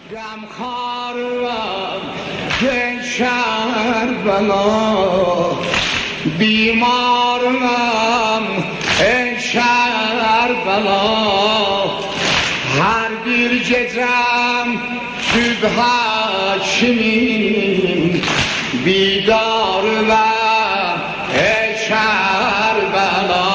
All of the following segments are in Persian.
غمخوارم به کربلا بیمارم ای کربلا هر bir gecem sübh kimin بیدارم ای کربلا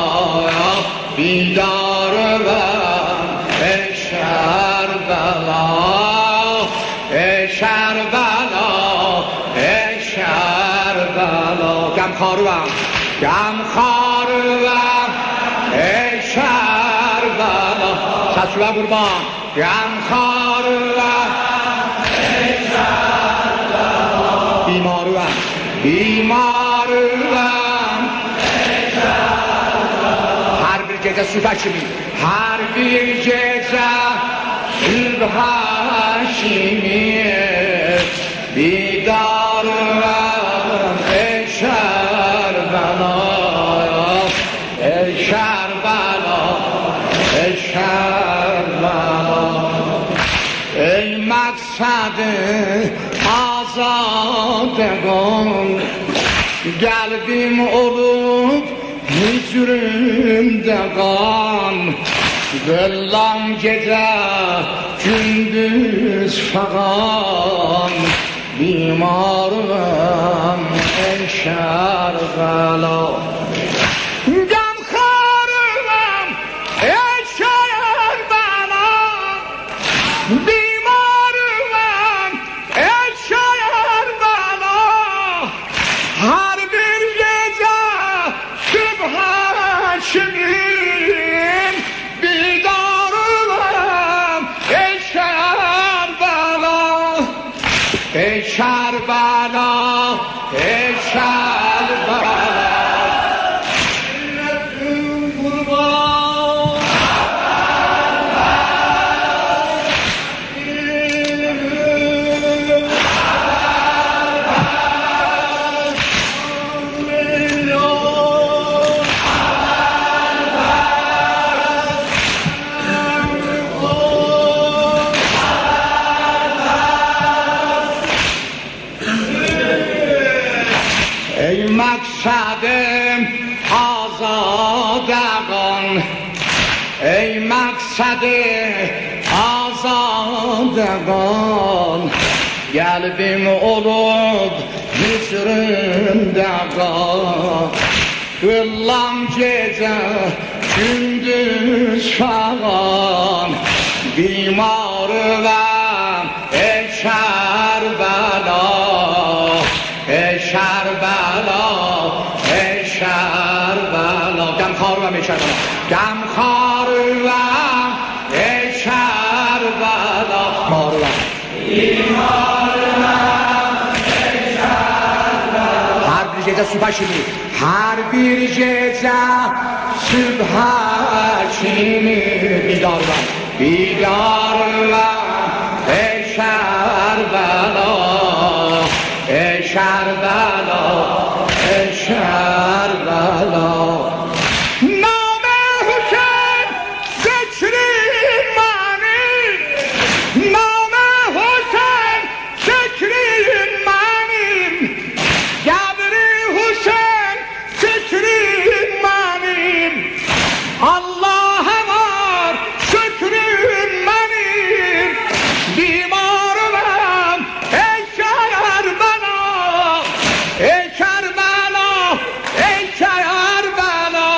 بیدارم ای کربلا ای کربلا ای کربلا غمخوارم ای کربلا ششوه قربان غمخوارم ای کربلا بیمارم ای کربلا هر bir gece sübh kimin her bir gece sübh kimin بیدارم ای کربلا ای کربلا ای کربلا ای مقصد azadگان قلبim olup hicrimde kan Vellam gece gündüz falan بیمارم ای کربلا غمخوارم ای کربلا بیمارم ای کربلا هر bir gece sübh kimin بیدارم ای کربلا ای کربلا ای کربلا ای مقصد آزادگان ای مقصد آزادگان قلبim olup hicrimde kan Vellam gece gündüz falan بیمارم ای کربلا ای کربلا ای کربلا غمخوارم ای کربلا غمخوارم ای کربلا بیمارم ای کربلا هر bir gece sübh kimin her bir gece sübh kimin بیدارم ای کربلا ای کربلا ای کربلا نام حسین ذکری معنی نام حسین ذکری معنی گبری حسین ذکری معنی الله var şükrü benim بیمارم ای کربلا ای کربلا ای کربلا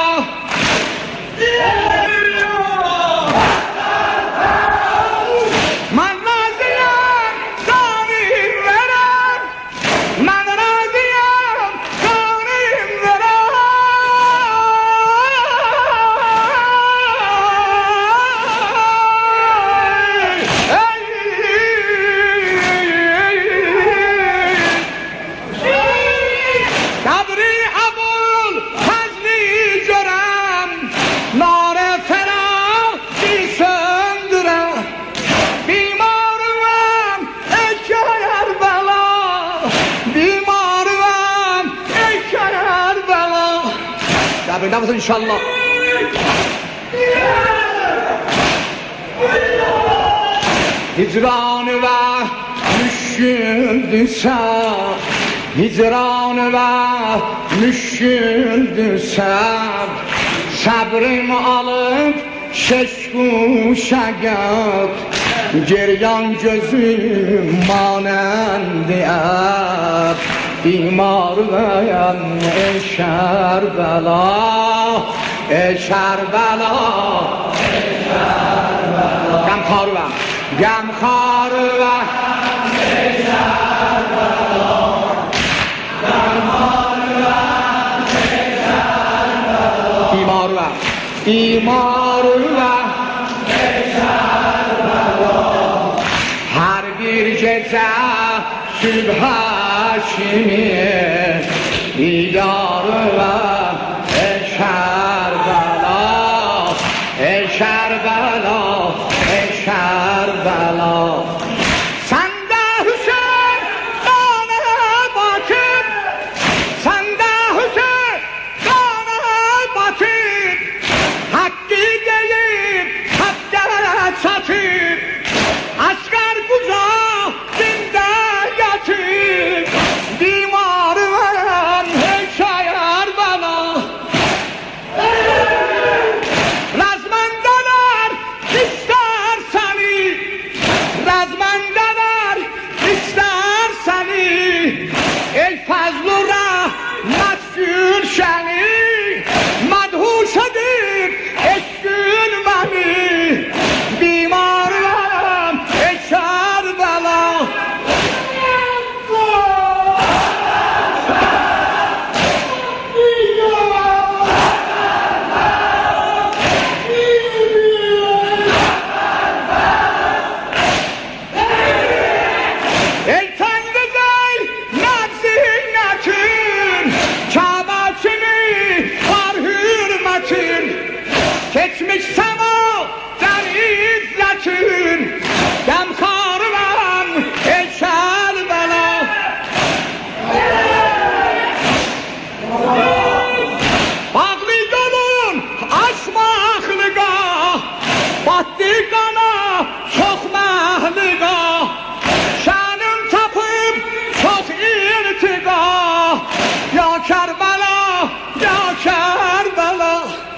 من راضیم داریم برم من راضیم داریم برم قدری ابول فضلی جرم نار فراقی söndürem بیمارم ای کربلا بیمارم ای کربلا قبرinde mısın inşallah hicran ve müşküldü sabr, hicran ve müşküldü sabr. Sabrim alıp şeşku şagat, geryan gözüm manəndi ər. بیمار ویم ای کربلا ای کربلا غمخوار ویم غمخوار ویم ای کربلا غمخوار ویم ای کربلا بیمار ویم بیمار ویم ای کربلا هر bir gece Sübh-i دیدار و ای کربلا ای کربلا ای کربلا سنده حسین دانه باطن سنده حسین دانه باطن حقی deyip hakkara çatır asker kuza zinde yatır بیمار من ای کربلا رزمنده‌ler ister seni رزمنده‌ler ister seni ey fazl-ı rahmet gülşeni madhuşedir eşkün beni بیمارم ای کربلا Geçmiş sema der izzetin Gamkarım ey Kerbela Bağlı yolun açmaklığa Battı kana çok mahlığa Şanım tapıp çok irtiga Ya Kerbela ya Kerbela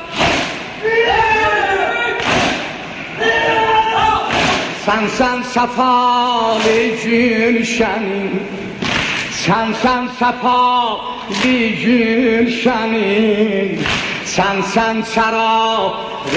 Sen safalı gülşenim Sen safalı gülşenim Sen sarab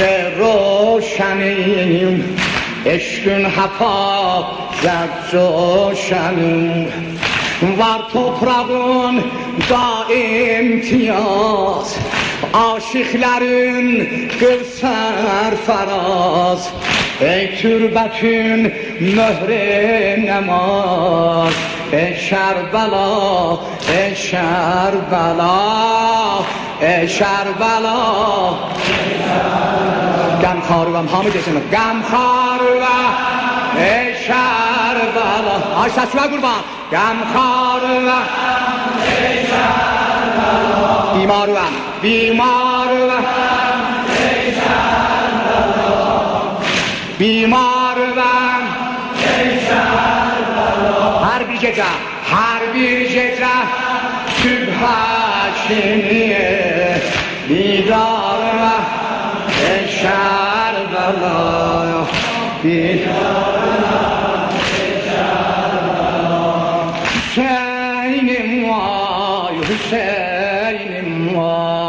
roşenim Eşkün hafazet coşenim Var toprağın da imtiyaz Aşıkların kırser faraz Ey türbetün mühre namaz Ey Kerbela, ey Kerbela Ey Kerbela Gamkarım hamı desin Gamkarım ey Kerbela Ay saçma kurban Gamkarım ey Kerbela بیمارم بیمارم ای کربلا بیمارم ای کربلا هر bir gece sübh-i بیدارم ای کربلا بیدارم ای کربلا حسینم وای حسینم وای